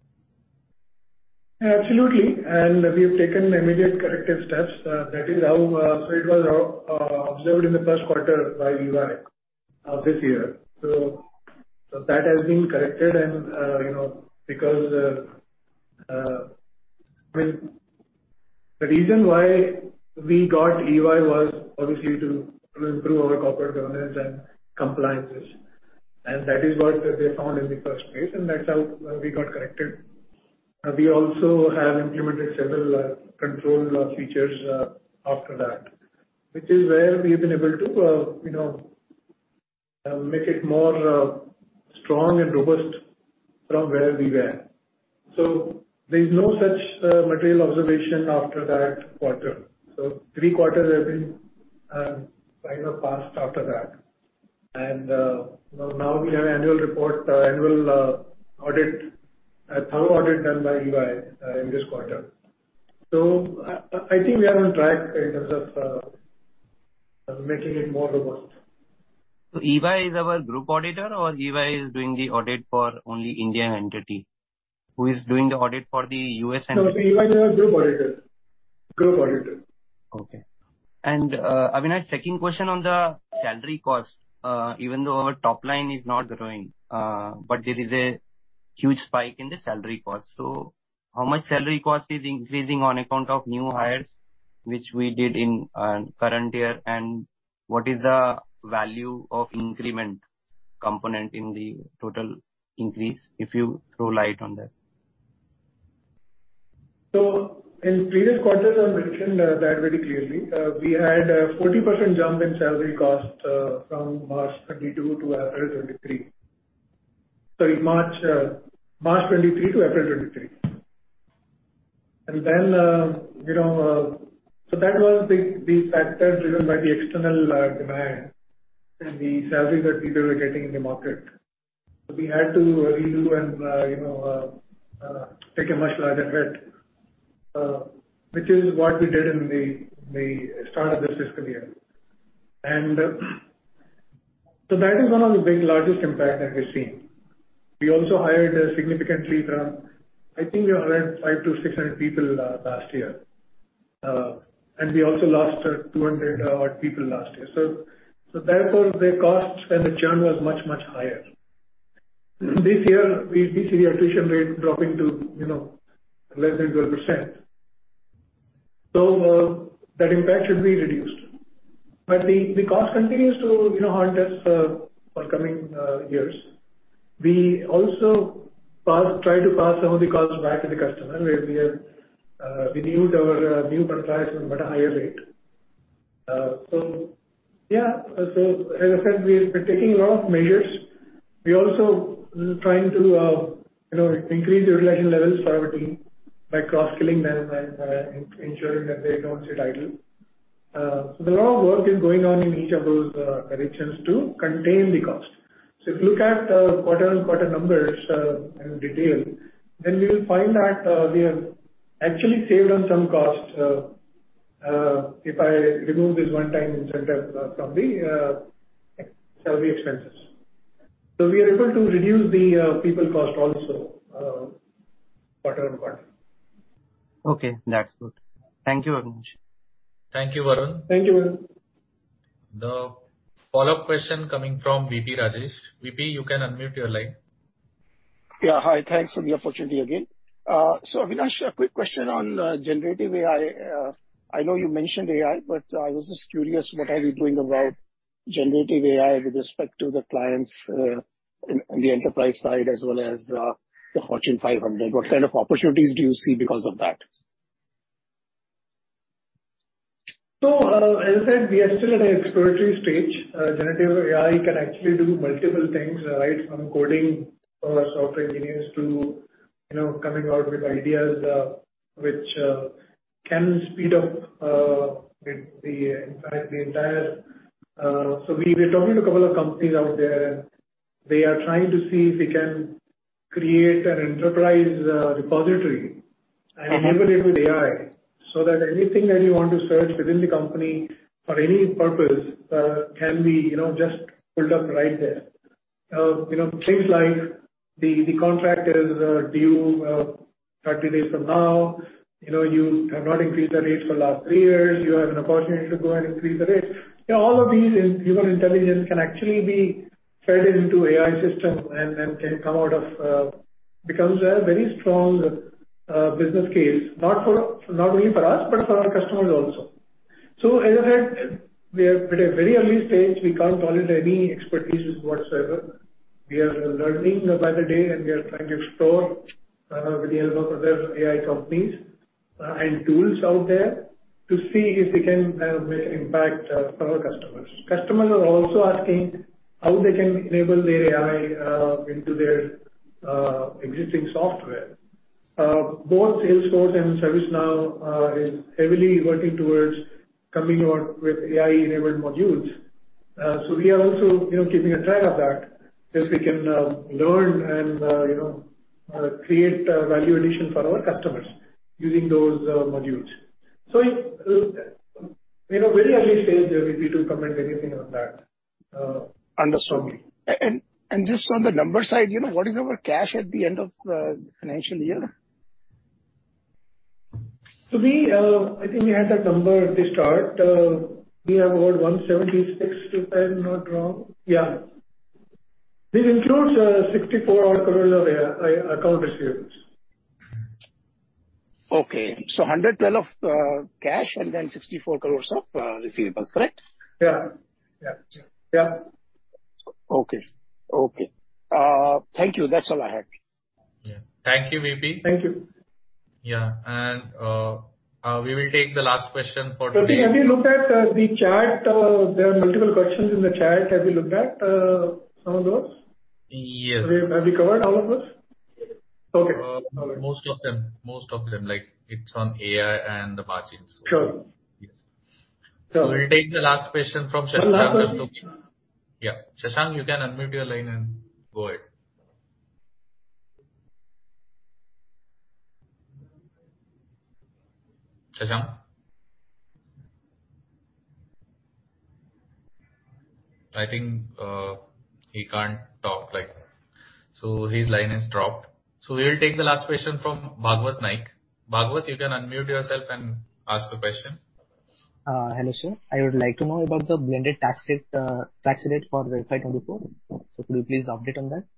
Absolutely, and we have taken immediate corrective steps. Uh, that is how, uh, so it was uh, observed in the first quarter by E Y of this year. So, so that has been corrected, and uh, you know, because uh, uh, I mean, the reason why we got E Y was obviously to, to improve our corporate governance and compliances, and that is what they found in the first place, and that's how uh, we got corrected. Uh, we also have implemented several uh, control uh, features uh, after that, which is where we have been able to, uh, you know, uh, make it more uh, strong and robust from where we were. So there is no such uh, material observation after that quarter. So three quarters have been uh, kind of passed after that, and uh, now we have annual report, uh, annual uh, audit. A thorough audit done by E Y uh, in this quarter. So I, I think we are on track in terms of uh, making it more robust. E Y is our group auditor, or E Y is doing the audit for only Indian entity? Who is doing the audit for the U S entity? No, E Y is our group auditor. Group auditor. Okay. And, uh, Avinash, second question on the salary cost. Uh, even though our top line is not growing, uh, but there is a huge spike in the salary cost. So how much salary cost is increasing on account of new hires, which we did in uh, current year, and what is the value of increment component in the total increase, if you throw light on that? So in previous quarters, I mentioned uh, that very clearly. Uh, we had a forty percent jump in salary cost uh, from March twenty-two to April twenty-three. Sorry, March uh, March twenty-three to April twenty-three. And then, uh, you know, uh, so that was the, the factor driven by the external uh, demand and the salary that people were getting in the market. So we had to redo and, uh, you know, uh, uh, take a much larger hit. Uh, which is what we did in the, the start of this fiscal year. And uh, so that is one of the big largest impact that we've seen. We also hired uh, significantly from, I think we hired five to six hundred people uh, last year. Uh, and we also lost uh, two hundred uh, odd people last year. So, so therefore the costs and the churn was much, much higher. This year we, we see the attrition rate dropping to, you know, less than twelve percent. So uh, that impact should be reduced. But the, the cost continues to, you know, haunt us uh, for coming uh, years. We also pass, try to pass some of the costs back to the customer, where we have uh, renewed our uh, new contracts at a higher rate. Uh, so yeah, so as I said, we're taking a lot of measures. We also trying to uh, you know increase the utilization levels for our team by cross-skilling them and uh, ensuring that they don't sit idle. Uh, so a lot of work is going on in each of those uh, directions to contain the cost. So if you look at uh, quarter-on-quarter numbers uh, in detail, then we will find that uh, we have actually saved on some cost uh, uh, if I remove this one-time incentive uh, from the uh, salary expenses. So we are able to reduce the uh, people cost also uh, quarter-on-quarter. Okay, that's good. Thank you, Avinash. Thank you, Varun. Thank you, Varun. The follow-up question coming from V P Rajesh. V P, you can unmute your line. Yeah, hi. Thanks for the opportunity again. Uh, so, Avinash, a quick question on uh, generative A I. Uh, I know you mentioned A I, but uh, I was just curious, what are you doing about generative A I with respect to the clients uh, in, in the enterprise side as well as uh, the Fortune five hundred? What kind of opportunities do you see because of that? So, uh, as I said, we are still at an exploratory stage. Uh, generative A I can actually do multiple things, uh, right from coding for software engineers to, you know, coming out with ideas uh, which uh, can speed up uh, the, the, in fact, the entire. Uh, so we were talking to a couple of companies out there, and they are trying to see if we can create an enterprise uh, repository and Uh-huh. enable it with A I, so that anything that you want to search within the company for any purpose uh, can be, you know, just pulled up right there. Uh, you know, things like the the contract is uh, due uh, thirty days from now. You know, you have not increased the rates for last three years. You have an opportunity to go and increase the rates. You know, all of these in human intelligence can actually be fed into A I system and, and can come out of uh, becomes a very strong uh, business case, not for not only for us but for our customers also. So as I said, we are at a very early stage. We can't call it any expertise whatsoever. We are learning by the day, and we are trying to explore uh, with the help of other A I companies uh, and tools out there to see if we can uh, make an impact uh, for our customers. Customers are also asking how they can enable their A I uh, into their uh, existing software. Uh, both Salesforce and ServiceNow uh, is heavily working towards coming out with A I-enabled modules. Uh, so we are also, you know, keeping a track of that, if we can uh, learn and uh, you know uh, create uh, value addition for our customers using those uh, modules. So, uh, you know, very early stage, uh, we need to comment anything on that. Uh, Understood. And and just on the number side, you know, what is our cash at the end of the financial year? So we, uh, I think we had that number at the start. Uh, we have about one seventy-six, if I'm not wrong. Yeah. This includes uh, sixty-four odd crores of uh, account receivables. Okay. So one hundred twelve of uh, cash and then sixty-four crores of uh, receivables, correct? Yeah. Yeah. Yeah. Okay. Okay. Uh, Thank you. That's all I had. Yeah. Thank you, V P. Thank you. Yeah. And uh, uh, we will take the last question for Pratik, today. have you looked at uh, the chat? Uh, there are multiple questions in the chat. Have you looked at uh, some of those? Yes. Have you, have you covered all of those? Okay. Uh, All right. most of them. Most of them. Like it's on A I and the margins. So, Sure. yes. Sure. So we'll take the last question from One last Shashank question. Rastogi. Yeah. Shashank, you can unmute your line and go ahead. Shashank? I think uh, he can't talk, like, so his line is dropped. So we will take the last question from Bhagwat Naik. Bhagwat, you can unmute yourself and ask the question. Uh, hello, sir. I would like to know about the blended tax rate, uh, tax rate for F Y twenty-four. So could you please update on that?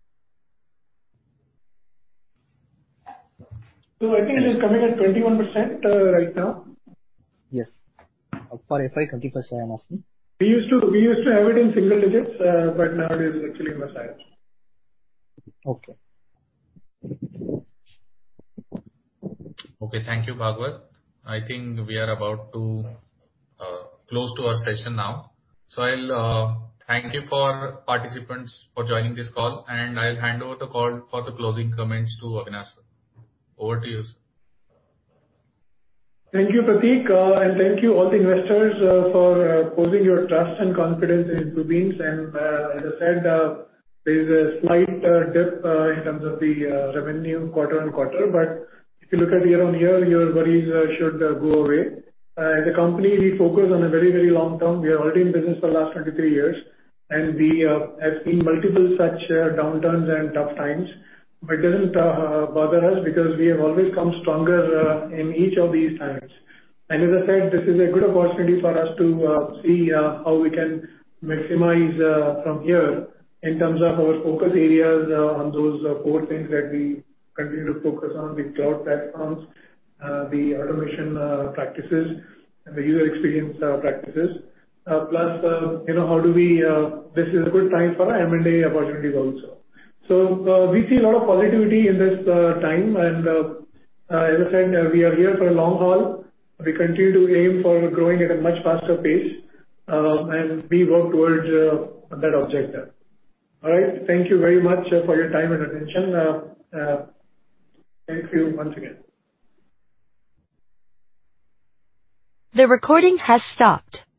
So I think it is coming at twenty-one percent uh, right now. Yes. Uh, For F Y twenty-four, sir, I'm asking. We used to we used to have it in single digits, uh, but now it is actually much higher. Okay. Okay, thank you, Bhagwat. I think we are about to uh, close to our session now. So I'll uh, thank you for participants for joining this call, and I'll hand over the call for the closing comments to Avinash. Over to you, sir. Thank you, Pratik, uh, and thank you all the investors uh, for uh, posing your trust and confidence in Infobeams. And uh, as I said, uh, there is a slight uh, dip uh, in terms of the uh, revenue quarter on quarter, but if you look at year on year, your worries uh, should uh, go away. Uh, as a company, we focus on a very, very long term. We are already in business for the last twenty-three years, and we uh, have seen multiple such uh, downturns and tough times. But it doesn't uh, bother us because we have always come stronger uh, in each of these times. And as I said, this is a good opportunity for us to uh, see uh, how we can maximize uh, from here in terms of our focus areas uh, on those uh, four things that we continue to focus on: the cloud platforms, uh, the automation uh, practices, and the user experience uh, practices. Uh, plus, uh, you know, how do we? Uh, this is a good time for M and A opportunities also. So uh, we see a lot of positivity in this uh, time, and uh, uh, as I said, uh, we are here for a long haul. We continue to aim for growing at a much faster pace, uh, and we work towards uh, that objective. All right. Thank you very much uh, for your time and attention. Uh, uh, thank you once again. The recording has stopped.